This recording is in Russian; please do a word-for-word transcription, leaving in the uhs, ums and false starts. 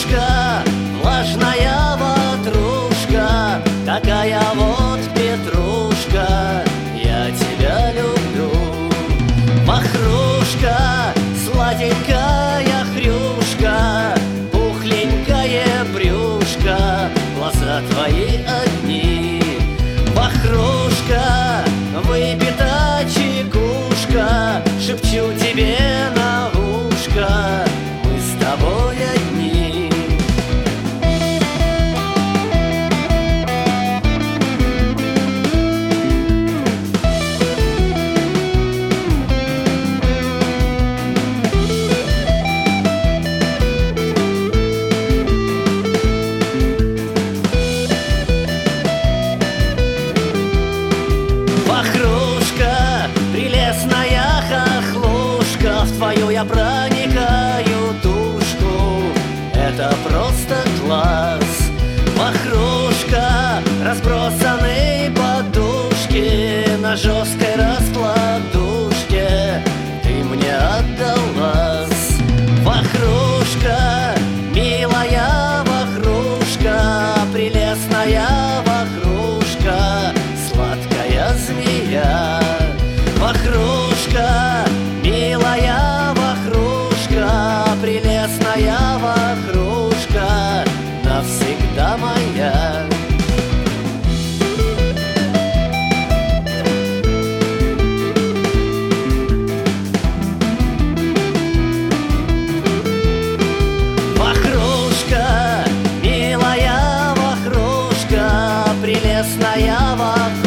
Вахрушка, влажная ватрушка, такая вот петрушка, я тебя люблю. Вахрушка, сладенькая хрюшка, пухленькое брюшко, глаза твои одни. Вахрушка, выпита чекушка, шепчу тебе на ушко, мы с тобой одни. Вахрушка, прелестная хохлушка, в твою я проникаю душку, это просто класс. Вахрушка, разбросанные подушки на жесткой раскладушке, ты мне отдалась. Вахрушка, милая вахрушка, прелестная вахрушка, сладкая змея. Вахрушка, милая вахрушка, прелестная вахрушка, навсегда моя. Вахрушка, милая вахрушка, прелестная вахрушка,